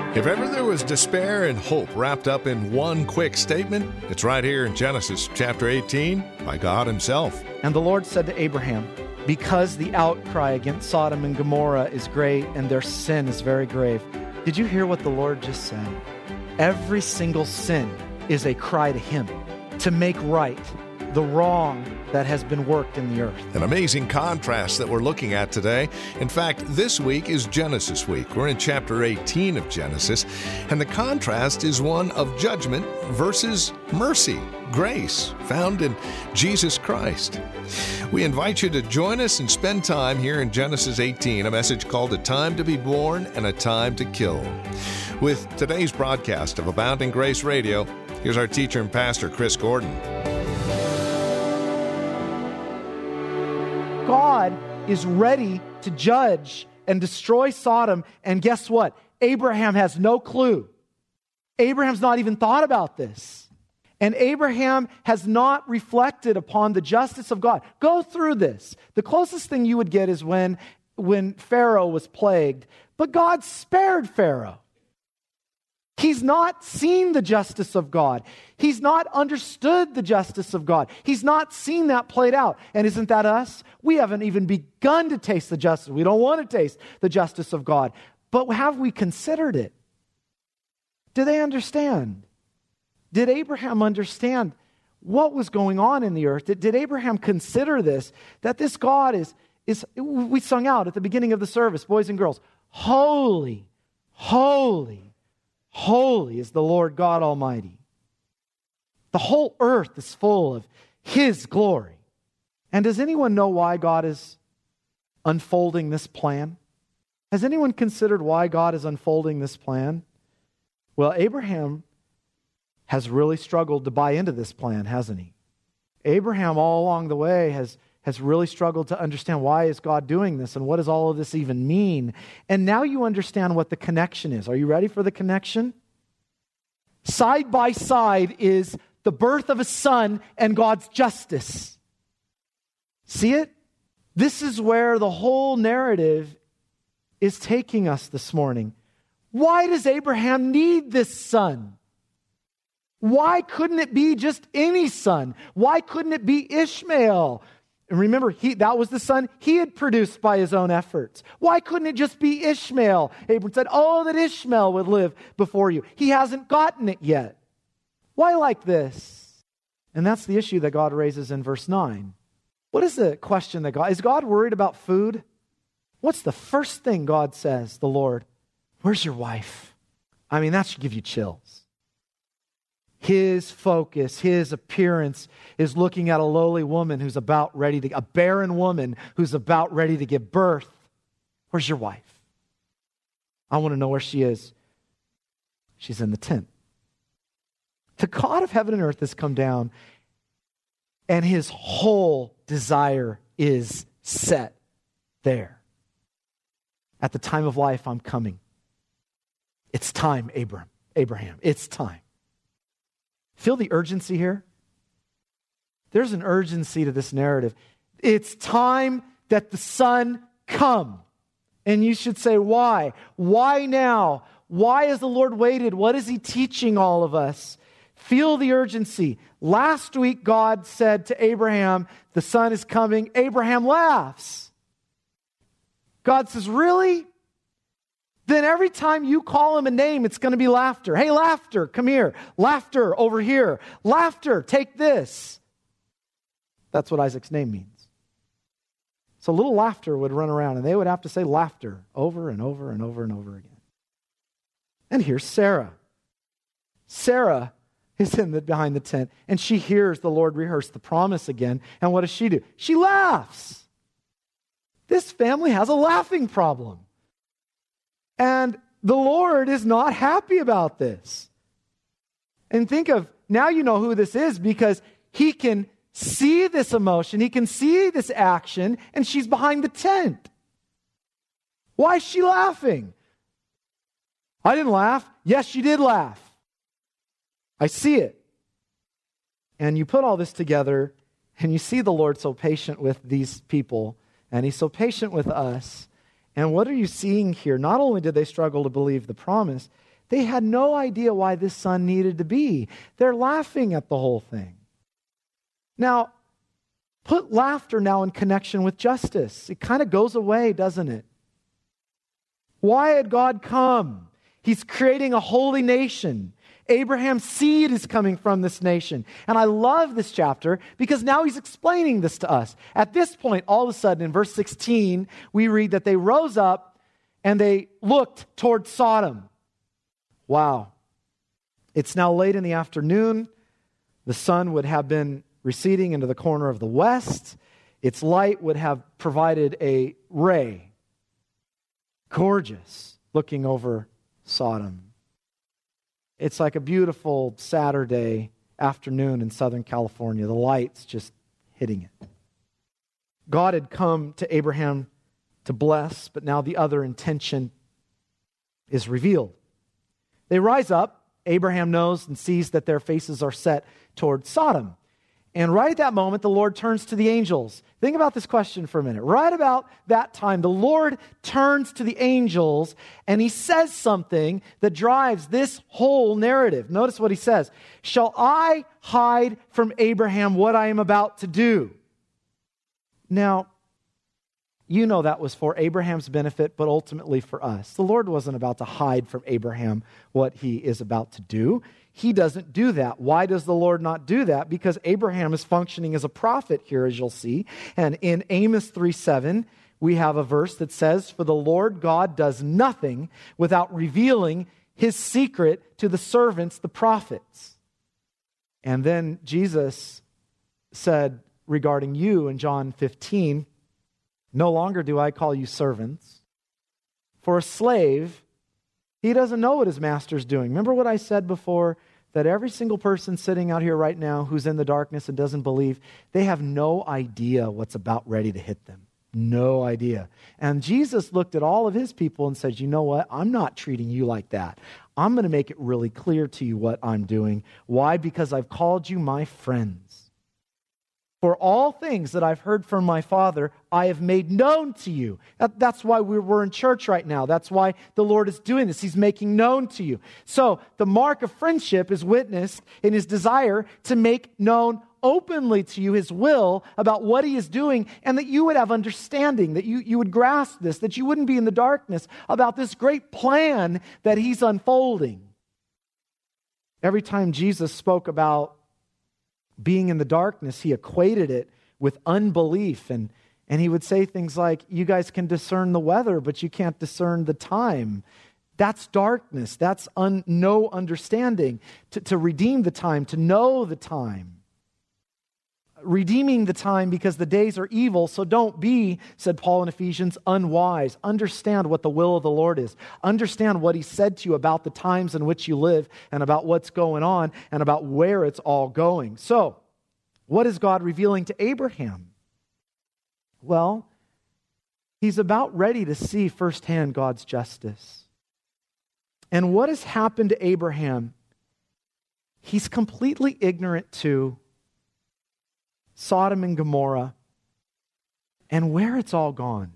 If ever there was despair and hope wrapped up in one quick statement, it's right here in Genesis chapter 18 by God himself. And the Lord said to Abraham, because the outcry against Sodom and Gomorrah is great and their sin is very grave. Did you hear what the Lord just said? Every single sin is a cry to him to make right the wrong that has been worked in the earth. An amazing contrast that we're looking at today. In fact, this week is Genesis week. We're in chapter 18 of Genesis, and the contrast is one of judgment versus mercy, grace, found in Jesus Christ. We invite you to join us and spend time here in Genesis 18, a message called A Time to Be Born and a Time to Kill. With today's broadcast of Abounding Grace Radio, here's our teacher and pastor, Chris Gordon. God is ready to judge and destroy Sodom, and guess what? Abraham has no clue. Abraham's not even thought about this. And Abraham has not reflected upon the justice of God. Go through this. The closest thing you would get is when Pharaoh was plagued, but God spared Pharaoh. He's not seen the justice of God. He's not understood the justice of God. He's not seen that played out. And isn't that us? We haven't even begun to taste the justice. We don't want to taste the justice of God. But have we considered it? Do they understand? Did Abraham understand what was going on in the earth? Did Abraham consider this? That this God is we sung out at the beginning of the service, boys and girls, holy, holy, holy is the Lord God Almighty. The whole earth is full of His glory. And does anyone know why God is unfolding this plan? Has anyone considered why God is unfolding this plan? Well, Abraham has really struggled to buy into this plan, hasn't he? Abraham all along the way has really struggled to understand why is God doing this and what does all of this even mean. And now you understand what the connection is. Are you ready for the connection? Side by side is the birth of a son and God's justice. See it? This is where the whole narrative is taking us this morning. Why does Abraham need this son? Why couldn't it be just any son? Why couldn't it be Ishmael? And remember, that was the son he had produced by his own efforts. Why couldn't it just be Ishmael? Abraham said, oh, that Ishmael would live before you. He hasn't gotten it yet. Why like this? And that's the issue that God raises in verse 9. What is the question that is God worried about food? What's the first thing God says, the Lord? Where's your wife? I mean, that should give you chills. His focus, his appearance is looking at a lowly woman who's about ready to, a barren woman who's about ready to give birth. Where's your wife? I want to know where she is. She's in the tent. The God of heaven and earth has come down, and his whole desire is set there. At the time of life, I'm coming. It's time, Abraham. It's time. Feel the urgency here? There's an urgency to this narrative. It's time that the Son come. And you should say, why? Why now? Why has the Lord waited? What is He teaching all of us? Feel the urgency. Last week, God said to Abraham, the Son is coming. Abraham laughs. God says, really? Then every time you call him a name, it's going to be laughter. Hey, laughter, come here. Laughter, over here. Laughter, take this. That's what Isaac's name means. So little laughter would run around, and they would have to say laughter over and over and over and over again. And here's Sarah. Sarah is behind the tent, and she hears the Lord rehearse the promise again. And what does she do? She laughs. This family has a laughing problem. And the Lord is not happy about this. And think of, now you know who this is because He can see this emotion, He can see this action, and she's behind the tent. Why is she laughing? I didn't laugh. Yes, you did laugh. I see it. And you put all this together, and you see the Lord so patient with these people, and He's so patient with us. And what are you seeing here? Not only did they struggle to believe the promise, They had no idea why this son needed to be. They're laughing at the whole thing. Now, put laughter now in connection with justice. It kind of goes away, doesn't it? Why had God come? He's creating a holy nation. Abraham's seed is coming from this nation. And I love this chapter because now he's explaining this to us. At this point, all of a sudden, in verse 16, we read that they rose up and they looked toward Sodom. Wow. It's now late in the afternoon. The sun would have been receding into the corner of the west. Its light would have provided a ray. Gorgeous, looking over Sodom. It's like a beautiful Saturday afternoon in Southern California. The light's just hitting it. God had come to Abraham to bless, but now the other intention is revealed. They rise up. Abraham knows and sees that their faces are set toward Sodom. And right at that moment, the Lord turns to the angels. Think about this question for a minute. Right about that time, the Lord turns to the angels and he says something that drives this whole narrative. Notice what he says. Shall I hide from Abraham what I am about to do? Now, you know that was for Abraham's benefit, but ultimately for us. The Lord wasn't about to hide from Abraham what he is about to do. He doesn't do that. Why does the Lord not do that? Because Abraham is functioning as a prophet here, as you'll see. And in Amos 3:7, we have a verse that says, "For the Lord God does nothing without revealing his secret to the servants, the prophets." And then Jesus said regarding you in John 15, "No longer do I call you servants, for a slave, he doesn't know what his master's doing." Remember what I said before? That every single person sitting out here right now who's in the darkness and doesn't believe, they have no idea what's about ready to hit them. No idea. And Jesus looked at all of his people and said, you know what? I'm not treating you like that. I'm going to make it really clear to you what I'm doing. Why? Because I've called you my friends. For all things that I've heard from my Father, I have made known to you. That's why we're in church right now. That's why the Lord is doing this. He's making known to you. So the mark of friendship is witnessed in his desire to make known openly to you his will about what he is doing, and that you would have understanding, that you would grasp this, that you wouldn't be in the darkness about this great plan that he's unfolding. Every time Jesus spoke about being in the darkness, he equated it with unbelief. And he would say things like, you guys can discern the weather, but you can't discern the time. That's darkness. That's no understanding. To redeem the time, to know the time. Redeeming the time because the days are evil, so don't be, said Paul in Ephesians, unwise. Understand what the will of the Lord is. Understand what he said to you about the times in which you live and about what's going on and about where it's all going. So, what is God revealing to Abraham? Well, he's about ready to see firsthand God's justice. And what has happened to Abraham? He's completely ignorant to Sodom and Gomorrah and where it's all gone.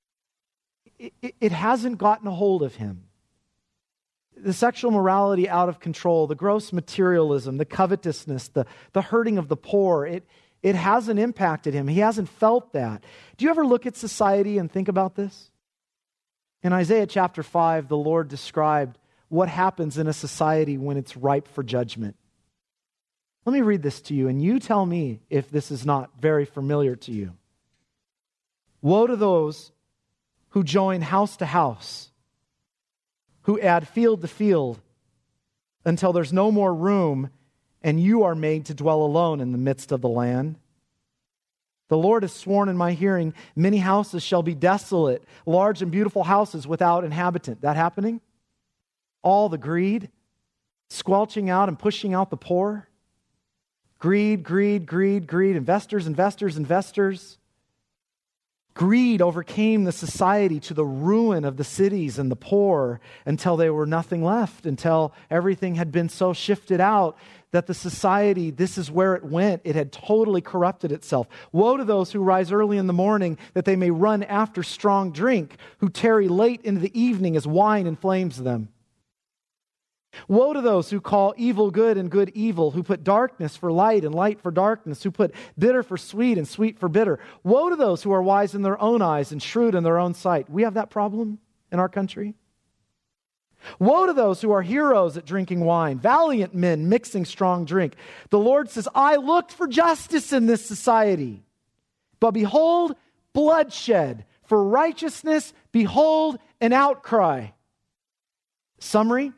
It hasn't gotten a hold of him. The sexual morality out of control, the gross materialism, the covetousness, the hurting of the poor, it hasn't impacted him. He hasn't felt that. Do you ever look at society and think about this? In Isaiah chapter 5, the Lord described what happens in a society when it's ripe for judgment. Let me read this to you, and you tell me if this is not very familiar to you. Woe to those who join house to house, who add field to field, until there's no more room, and you are made to dwell alone in the midst of the land. The Lord has sworn in my hearing, many houses shall be desolate, large and beautiful houses without inhabitant. That happening? All the greed, squelching out and pushing out the poor. Greed, greed, greed, greed. Investors, investors, investors. Greed overcame the society to the ruin of the cities and the poor until there were nothing left, until everything had been so shifted out that the society, this is where it went. It had totally corrupted itself. Woe to those who rise early in the morning that they may run after strong drink, who tarry late into the evening as wine inflames them. Woe to those who call evil good and good evil, who put darkness for light and light for darkness, who put bitter for sweet and sweet for bitter. Woe to those who are wise in their own eyes and shrewd in their own sight. We have that problem in our country. Woe to those who are heroes at drinking wine, valiant men mixing strong drink. The Lord says, I looked for justice in this society, but behold, bloodshed. For righteousness, behold, an outcry. Summary: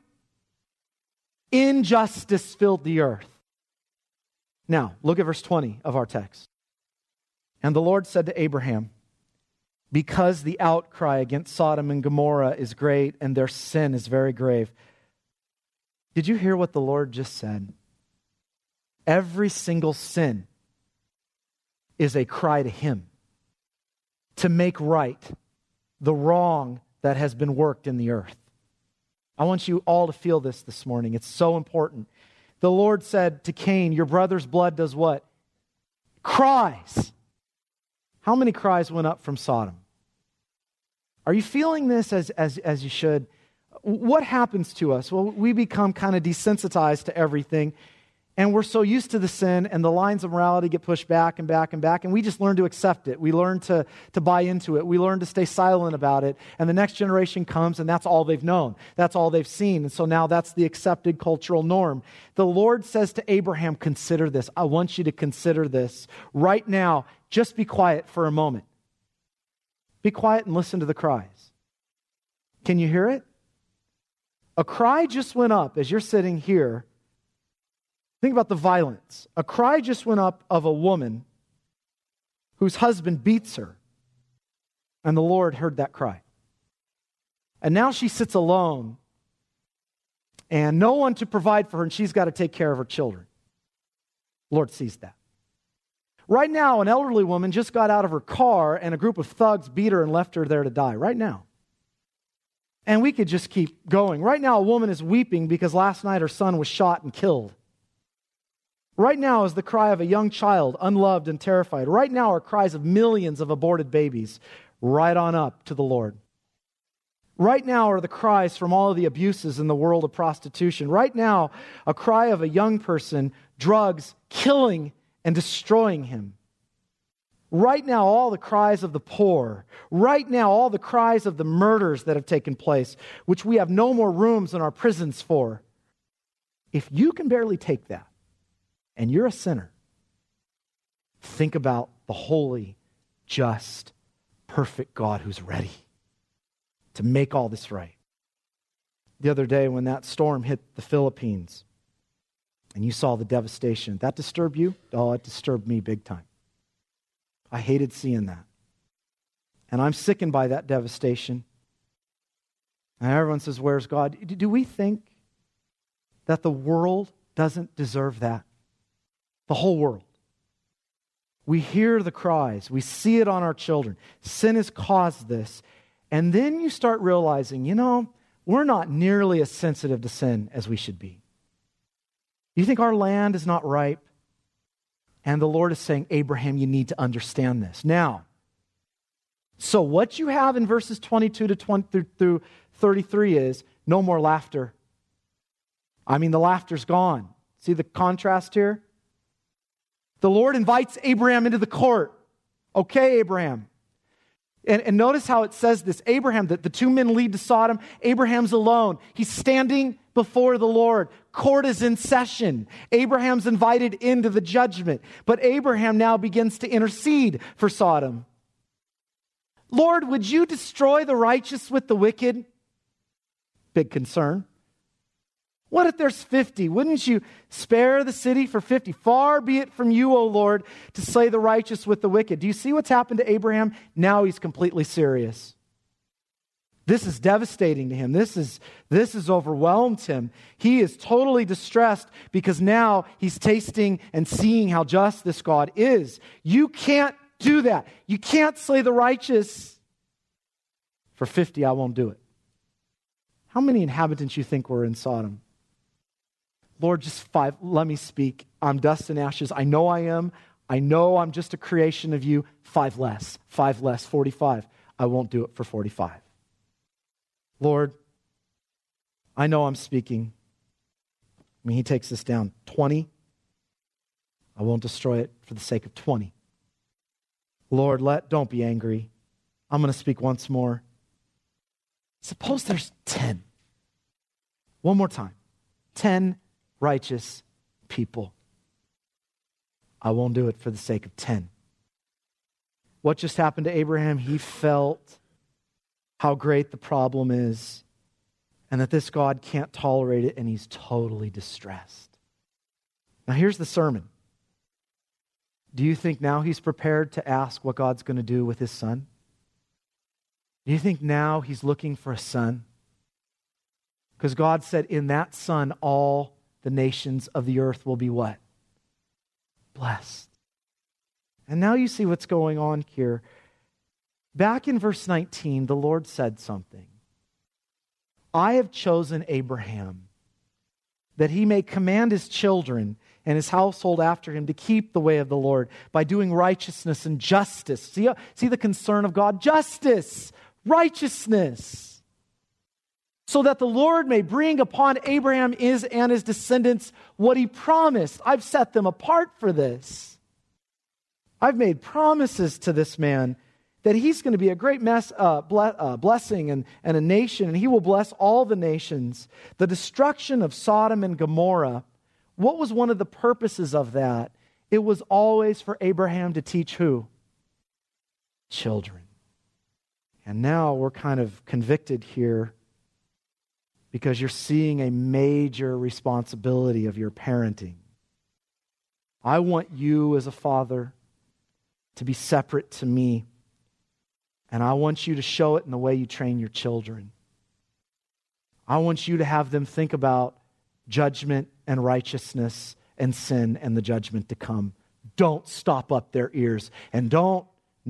injustice filled the earth. Now, look at verse 20 of our text. And the Lord said to Abraham, because the outcry against Sodom and Gomorrah is great and their sin is very grave. Did you hear what the Lord just said? Every single sin is a cry to Him to make right the wrong that has been worked in the earth. I want you all to feel this morning. It's so important. The Lord said to Cain, your brother's blood does what? Cries. How many cries went up from Sodom? Are you feeling this as you should? What happens to us? Well, we become kind of desensitized to everything, and we're so used to the sin, and the lines of morality get pushed back and back and back, and we just learn to accept it. We learn to buy into it. We learn to stay silent about it, and the next generation comes, and that's all they've known. That's all they've seen, and so now that's the accepted cultural norm. The Lord says to Abraham, consider this. I want you to consider this. Right now, just be quiet for a moment. Be quiet and listen to the cries. Can you hear it? A cry just went up as you're sitting here. Think about the violence. A cry just went up of a woman whose husband beats her. And the Lord heard that cry. And now she sits alone and no one to provide for her, and she's got to take care of her children. The Lord sees that. Right now, an elderly woman just got out of her car and a group of thugs beat her and left her there to die. Right now. And we could just keep going. Right now, a woman is weeping because last night her son was shot and killed. Right now is the cry of a young child, unloved and terrified. Right now are cries of millions of aborted babies, right on up to the Lord. Right now are the cries from all of the abuses in the world of prostitution. Right now, a cry of a young person, drugs, killing and destroying him. Right now, all the cries of the poor. Right now, all the cries of the murders that have taken place, which we have no more rooms in our prisons for. If you can barely take that, and you're a sinner, think about the holy, just, perfect God who's ready to make all this right. The other day when that storm hit the Philippines and you saw the devastation, that disturbed you? Oh, it disturbed me big time. I hated seeing that. And I'm sickened by that devastation. And everyone says, where's God? Do we think that the world doesn't deserve that? The whole world. We hear the cries. We see it on our children. Sin has caused this. And then you start realizing, we're not nearly as sensitive to sin as we should be. You think our land is not ripe? And the Lord is saying, Abraham, you need to understand this. Now, so what you have in verses 22 to 20 through 33 is no more laughter. I mean, the laughter's gone. See the contrast here? The Lord invites Abraham into the court. Okay, Abraham. And notice how it says this. Abraham, the two men lead to Sodom. Abraham's alone. He's standing before the Lord. Court is in session. Abraham's invited into the judgment. But Abraham now begins to intercede for Sodom. Lord, would you destroy the righteous with the wicked? Big concern. What if there's 50? Wouldn't you spare the city for 50? Far be it from you, O Lord, to slay the righteous with the wicked. Do you see what's happened to Abraham? Now he's completely serious. This is devastating to him. This has overwhelmed him. He is totally distressed because now he's tasting and seeing how just this God is. You can't do that. You can't slay the righteous. For 50, I won't do it. How many inhabitants you think were in Sodom? Lord, just 5, let me speak. I'm dust and ashes. I know I am. I know I'm just a creation of you. 5 less, 45. I won't do it for 45. Lord, I know I'm speaking. I mean, he takes this down. 20. I won't destroy it for the sake of 20. Lord, don't be angry. I'm going to speak once more. Suppose there's 10. One more time. 10 righteous people. I won't do it for the sake of 10. What just happened to Abraham? He felt how great the problem is and that this God can't tolerate it, and he's totally distressed. Now here's the sermon. Do you think now he's prepared to ask what God's going to do with his son? Do you think now he's looking for a son? Because God said, in that son, all the nations of the earth will be what? Blessed. And now you see what's going on here. Back in verse 19, the Lord said something. I have chosen Abraham that he may command his children and his household after him to keep the way of the Lord by doing righteousness and justice. See the concern of God? Justice, righteousness. So that the Lord may bring upon Abraham and his descendants what he promised. I've set them apart for this. I've made promises to this man that he's going to be a great blessing and a nation, and he will bless all the nations. The destruction of Sodom and Gomorrah, what was one of the purposes of that? It was always for Abraham to teach who? Children. And now we're kind of convicted here because you're seeing a major responsibility of your parenting. I want you as a father to be separate to me. And I want you to show it in the way you train your children. I want you to have them think about judgment and righteousness and sin and the judgment to come. Don't stop up their ears. And no.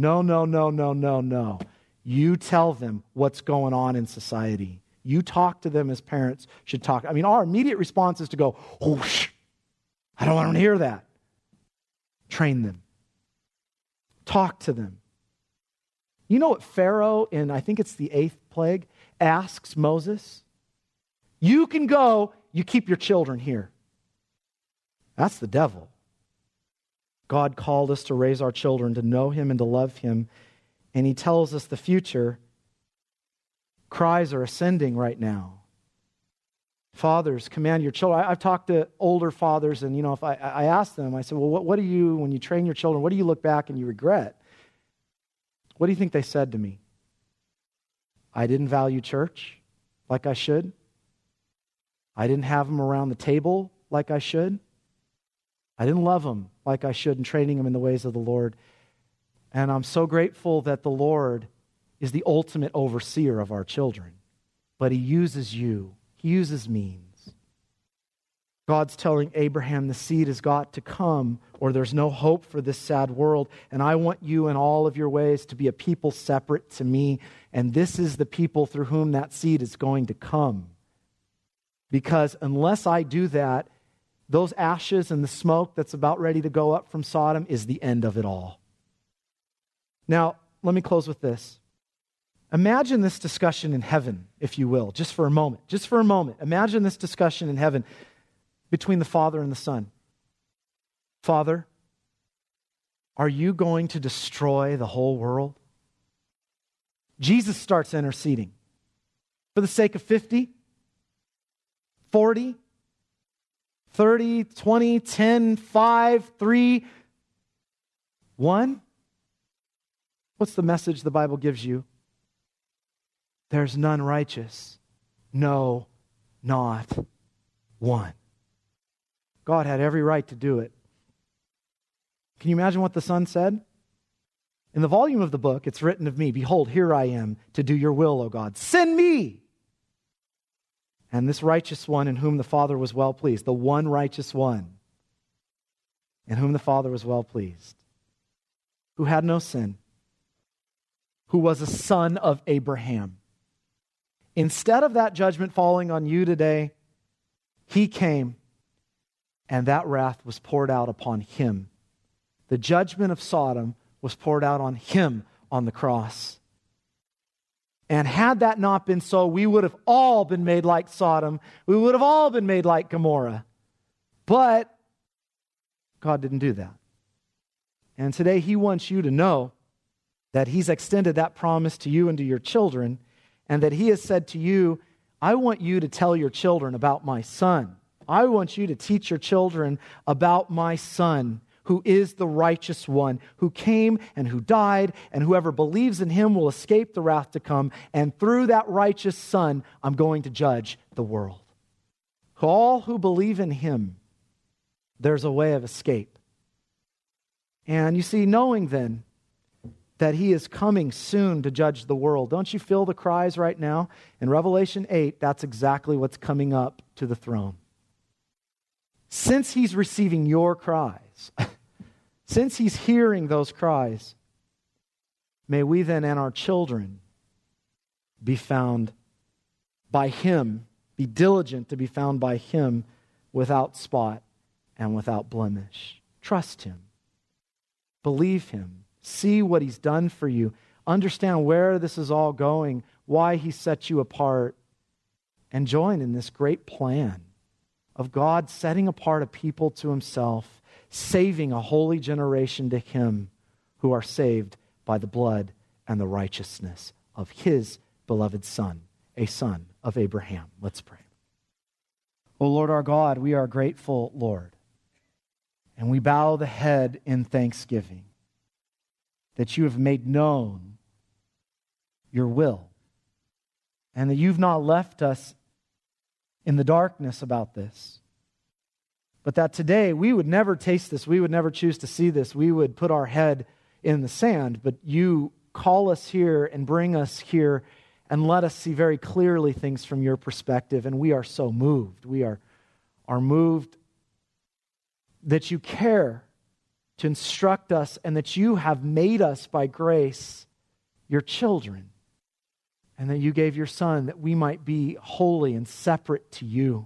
You tell them what's going on in society. You talk to them as parents should talk. I mean, our immediate response is to go, whoosh. I don't want them to hear that. Train them. Talk to them. You know what Pharaoh, in I think it's the 8th plague, asks Moses? You can go, you keep your children here. That's the devil. God called us to raise our children, to know him and to love him. And he tells us the future. Cries are ascending right now. Fathers, command your children. I've talked to older fathers, and if I ask them, I said, well, what do you, when you train your children, what do you look back and you regret? What do you think they said to me? I didn't value church like I should. I didn't have them around the table like I should. I didn't love them like I should in training them in the ways of the Lord. And I'm so grateful that the Lord is the ultimate overseer of our children. But he uses you. He uses means. God's telling Abraham the seed has got to come or there's no hope for this sad world. And I want you in all of your ways to be a people separate to me. And this is the people through whom that seed is going to come. Because unless I do that, those ashes and the smoke that's about ready to go up from Sodom is the end of it all. Now, let me close with this. Imagine this discussion in heaven, if you will, just for a moment. Just for a moment. Imagine this discussion in heaven between the Father and the Son. Father, are you going to destroy the whole world? Jesus starts interceding. For the sake of 50, 40, 30, 20, 10, 5, 3, 1. What's the message the Bible gives you? There's none righteous. No, not one. God had every right to do it. Can you imagine what the Son said? In the volume of the book, it's written of me, behold, here I am to do your will, O God. Send me! And this righteous one in whom the Father was well pleased, the one righteous one in whom the Father was well pleased, who had no sin, who was a son of Abraham. Instead of that judgment falling on you today, he came and that wrath was poured out upon him. The judgment of Sodom was poured out on him on the cross. And had that not been so, we would have all been made like Sodom. We would have all been made like Gomorrah. But God didn't do that. And today he wants you to know that he's extended that promise to you and to your children, and that he has said to you, I want you to tell your children about my son. I want you to teach your children about my son, who is the righteous one, who came and who died, and whoever believes in him will escape the wrath to come. And through that righteous son, I'm going to judge the world. All who believe in him, there's a way of escape. And you see, knowing then that he is coming soon to judge the world, don't you feel the cries right now? In Revelation 8, that's exactly what's coming up to the throne. Since he's receiving your cries, since he's hearing those cries, may we then and our children be found by him, be diligent to be found by him without spot and without blemish. Trust him. Believe him. See what he's done for you. Understand where this is all going, why he set you apart, and join in this great plan of God setting apart a people to himself, saving a holy generation to him who are saved by the blood and the righteousness of his beloved Son, a son of Abraham. Let's pray. O Lord our God, we are grateful, Lord, and we bow the head in thanksgiving that you have made known your will, and that you've not left us in the darkness about this, but that today we would never taste this, we would never choose to see this, we would put our head in the sand, but you call us here and bring us here and let us see very clearly things from your perspective, and we are so moved. We are moved that you care to instruct us, and that you have made us by grace your children, and that you gave your Son that we might be holy and separate to you.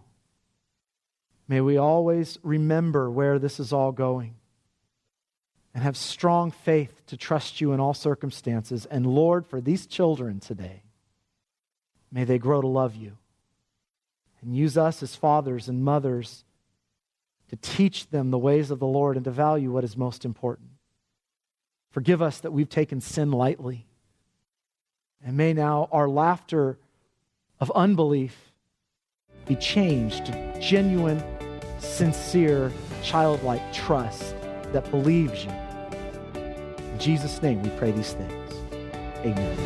May we always remember where this is all going and have strong faith to trust you in all circumstances. And Lord, for these children today, may they grow to love you and use us as fathers and mothers to teach them the ways of the Lord and to value what is most important. Forgive us that we've taken sin lightly. And may now our laughter of unbelief be changed to genuine, sincere, childlike trust that believes you. In Jesus' name we pray these things. Amen.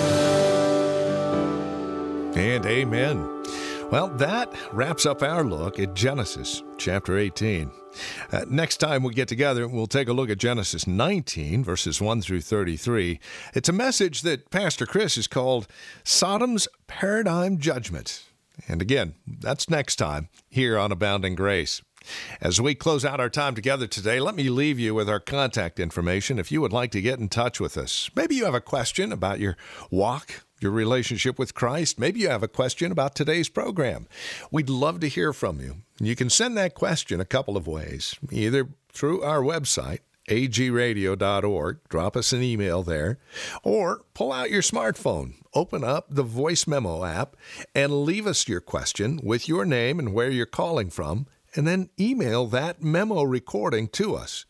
And amen. Well, that wraps up our look at Genesis chapter 18. Next time we get together, we'll take a look at Genesis 19, verses 1 through 33. It's a message that Pastor Chris has called Sodom's Paradigm Judgment. And again, that's next time here on Abounding Grace. As we close out our time together today, let me leave you with our contact information if you would like to get in touch with us. Maybe you have a question about your walk, your relationship with Christ. Maybe you have a question about today's program. We'd love to hear from you. You can send that question a couple of ways, either through our website, agradio.org, drop us an email there, or pull out your smartphone, open up the voice memo app, and leave us your question with your name and where you're calling from, and then email that memo recording to us,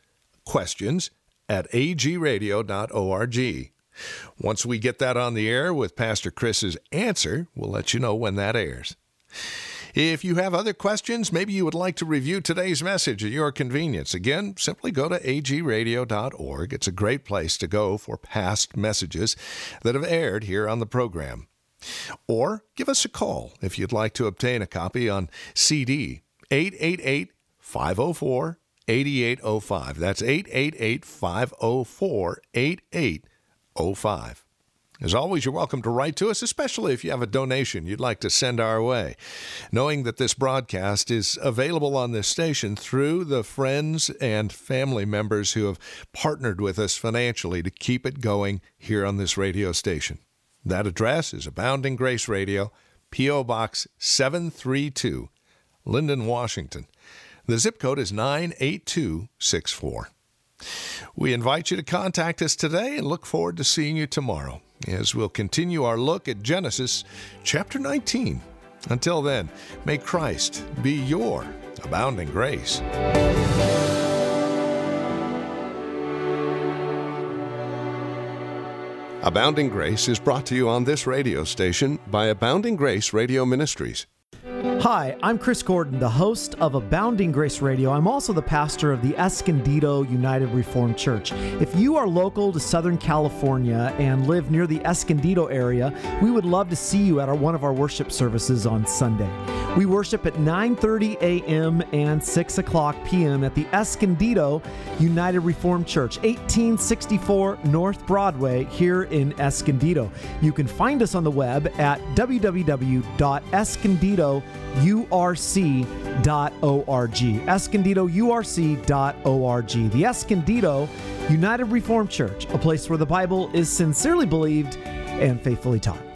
questions@agradio.org. Once we get that on the air with Pastor Chris's answer, we'll let you know when that airs. If you have other questions, maybe you would like to review today's message at your convenience. Again, simply go to agradio.org. It's a great place to go for past messages that have aired here on the program. Or give us a call if you'd like to obtain a copy on CD, 888-504-8805. That's 888-504-8805. As always, you're welcome to write to us, especially if you have a donation you'd like to send our way. Knowing that this broadcast is available on this station through the friends and family members who have partnered with us financially to keep it going here on this radio station. That address is Abounding Grace Radio, P.O. Box 732, Linden, Washington. The zip code is 98264. We invite you to contact us today and look forward to seeing you tomorrow as we'll continue our look at Genesis chapter 19. Until then, may Christ be your Abounding Grace. Abounding Grace is brought to you on this radio station by Abounding Grace Radio Ministries. Hi, I'm Chris Gordon, the host of Abounding Grace Radio. I'm also the pastor of the Escondido United Reformed Church. If you are local to Southern California and live near the Escondido area, we would love to see you at one of our worship services on Sunday. We worship at 9:30 a.m. and 6 o'clock p.m. at the Escondido United Reformed Church, 1864 North Broadway here in Escondido. You can find us on the web at www.escondidourc.org. EscondidoURC.org. The Escondido United Reformed Church, a place where the Bible is sincerely believed and faithfully taught.